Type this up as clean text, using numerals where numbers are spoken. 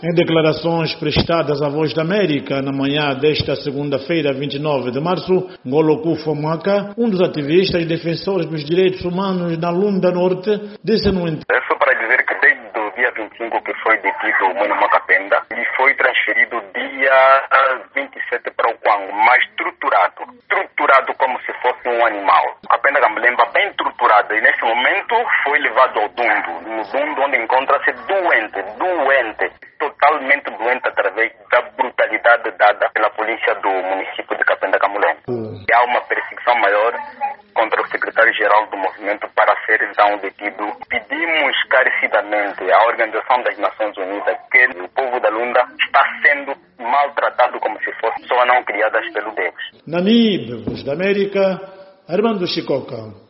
Em declarações prestadas à Voz da América na manhã desta segunda-feira, 29 de março, Ngoloku Fomaka, um dos ativistas e defensores dos direitos humanos na Lunda Norte, disse no É só para dizer que desde o dia 25 que foi detido o Mano Macapenda, e foi transferido dia 27 para o Kwango, mas estruturado como se fosse um animal. A Penda Gambelemba bem estruturada, e nesse momento foi levado ao Dundo, no Dundo onde encontra-se doente, totalmente doente através da brutalidade dada pela polícia do município de Capenda Camulengo. E há uma perseguição maior contra o secretário-geral do movimento para ser então detido. Pedimos carecidamente à Organização das Nações Unidas que o povo da Lunda está sendo maltratado como se fosse pessoas não criadas pelo Deus. Namíbia, Voz da América, Armando Chicoca.